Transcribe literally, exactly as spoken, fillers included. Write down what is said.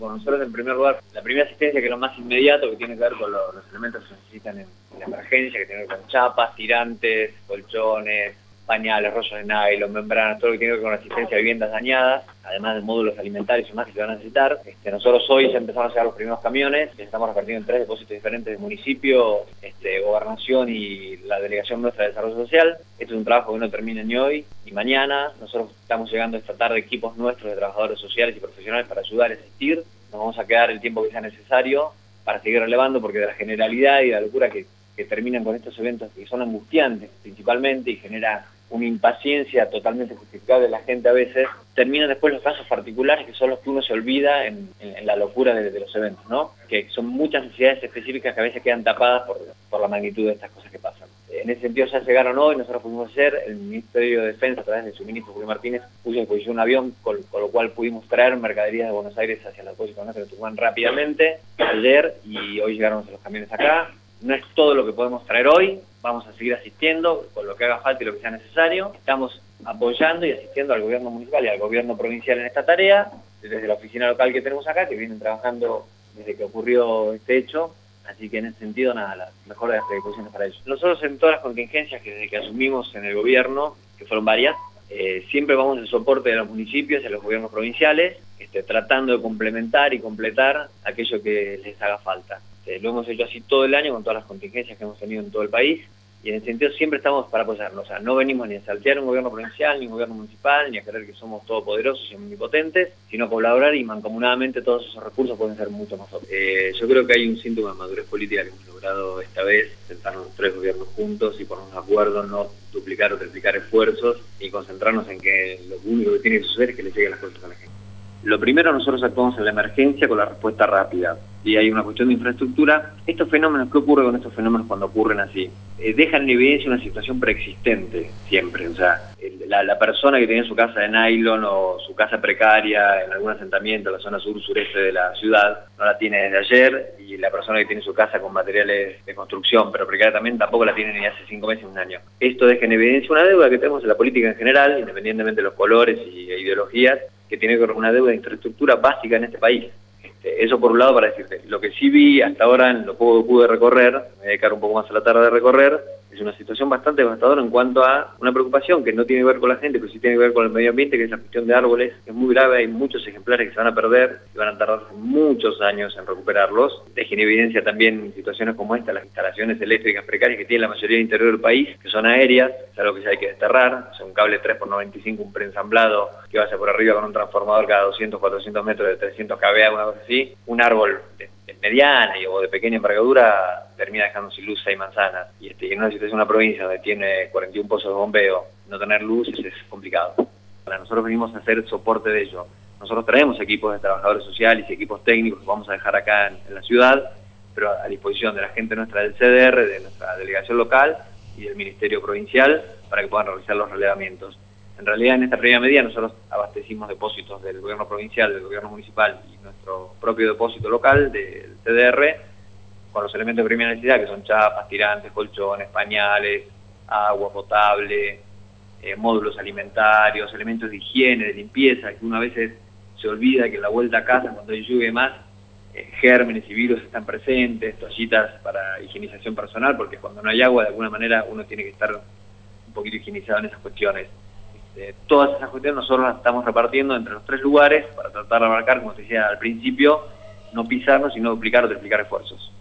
Bueno, nosotros en primer lugar, la primera asistencia, que es lo más inmediato, que tiene que ver con lo, los elementos que se necesitan en, en la emergencia, que tiene que ver con chapas, tirantes, colchones, pañales, rollos de nylon, membranas, todo lo que tiene que ver con la asistencia a viviendas dañadas, además de módulos alimentarios y más que se van a necesitar. Este, nosotros hoy ya empezamos a llegar los primeros camiones, que estamos repartiendo en tres depósitos diferentes del municipio, este, gobernación y la delegación nuestra de desarrollo social. Este es un trabajo que no termina ni hoy ni mañana. Nosotros estamos llegando esta tarde equipos nuestros de trabajadores sociales y profesionales para ayudar a asistir. Nos vamos a quedar el tiempo que sea necesario para seguir relevando, porque de la generalidad y de la locura que, que terminan con estos eventos, que son angustiantes principalmente y genera una impaciencia totalmente justificable de la gente a veces, terminan después los casos particulares que son los que uno se olvida en, en, en la locura de, de los eventos, ¿no? Que son muchas necesidades específicas que a veces quedan tapadas por, por la magnitud de estas cosas que pasan. En ese sentido ya llegaron hoy, nosotros pudimos hacer, el Ministerio de Defensa a través de su ministro Julio Martínez puso a disposición un avión con, con lo cual pudimos traer mercaderías de Buenos Aires hacia la depósito nuestro de Tucumán rápidamente, ayer, y hoy llegaron los camiones acá. No es todo lo que podemos traer hoy, vamos a seguir asistiendo con lo que haga falta y lo que sea necesario. Estamos apoyando y asistiendo al gobierno municipal y al gobierno provincial en esta tarea, desde la oficina local que tenemos acá, que vienen trabajando desde que ocurrió este hecho. Así que en ese sentido, nada, las mejores predisposiciones para ello. Nosotros en todas las contingencias que desde que asumimos en el gobierno, que fueron varias, eh, siempre vamos en soporte de los municipios y de los gobiernos provinciales, este, tratando de complementar y completar aquello que les haga falta. Eh, lo hemos hecho así todo el año con todas las contingencias que hemos tenido en todo el país, y en ese sentido siempre estamos para apoyarnos. O sea, no venimos ni a saltear un gobierno provincial, ni un gobierno municipal, ni a creer que somos todopoderosos y omnipotentes, sino colaborar, y mancomunadamente todos esos recursos pueden ser mucho más óptimos. Eh, yo creo que hay un síntoma de madurez política que hemos logrado esta vez, sentarnos los tres gobiernos juntos y ponernos de acuerdo, no duplicar o triplicar esfuerzos, y concentrarnos en que lo único que tiene que suceder es que le lleguen las cosas a la gente. Lo primero, nosotros actuamos en la emergencia con la respuesta rápida, y hay una cuestión de infraestructura. Estos fenómenos, ¿qué ocurre con estos fenómenos cuando ocurren así? Eh, dejan en evidencia una situación preexistente siempre. O sea, el, la, la persona que tiene su casa de nylon o su casa precaria en algún asentamiento en la zona sur-sureste de la ciudad, no la tiene desde ayer, y la persona que tiene su casa con materiales de construcción, pero precaria también, tampoco la tiene ni hace cinco meses, un año. Esto deja en evidencia una deuda que tenemos en la política en general, independientemente de los colores y ideologías, que tiene que ver con una deuda de infraestructura básica en este país. Este, eso por un lado, para decirte. Lo que sí vi hasta ahora, en lo poco que pude recorrer, me voy a dedicar un poco más a la tarde de recorrer, es una situación bastante devastadora en cuanto a una preocupación que no tiene que ver con la gente, pero sí tiene que ver con el medio ambiente, que es la cuestión de árboles, que es muy grave. Hay muchos ejemplares que se van a perder y van a tardar muchos años en recuperarlos. Deja en evidencia también situaciones como esta, las instalaciones eléctricas precarias que tiene la mayoría del interior del país, que son aéreas, es algo que ya hay que desterrar. O sea, un cable tres por noventa y cinco, un preensamblado que vaya por arriba con un transformador cada doscientos, cuatrocientos metros de trescientos kilovoltios, una cosa así. Un árbol de, de mediana y, o de pequeña envergadura termina dejando sin luz seis manzanas. Y, este, y en una situación, una provincia donde tiene cuarenta y un pozos de bombeo, no tener luz es complicado. Para nosotros venimos a hacer soporte de ello. Nosotros traemos equipos de trabajadores sociales y equipos técnicos que vamos a dejar acá en, en la ciudad, pero a, a disposición de la gente nuestra del C D R, de nuestra delegación local y del Ministerio Provincial, para que puedan realizar los relevamientos. En realidad, en esta primera medida, nosotros abastecimos depósitos del gobierno provincial, del gobierno municipal y nuestro propio depósito local del C D R, con los elementos de primera necesidad, que son chapas, tirantes, colchones, pañales, agua potable, eh, módulos alimentarios, elementos de higiene, de limpieza, que uno a veces se olvida que en la vuelta a casa, cuando hay lluvia y más, eh, gérmenes y virus están presentes, toallitas para higienización personal, porque cuando no hay agua, de alguna manera, uno tiene que estar un poquito higienizado en esas cuestiones. Este, todas esas cuestiones nosotros las estamos repartiendo entre los tres lugares para tratar de abarcar, como te decía al principio, no pisarnos, sino duplicar o triplicar esfuerzos.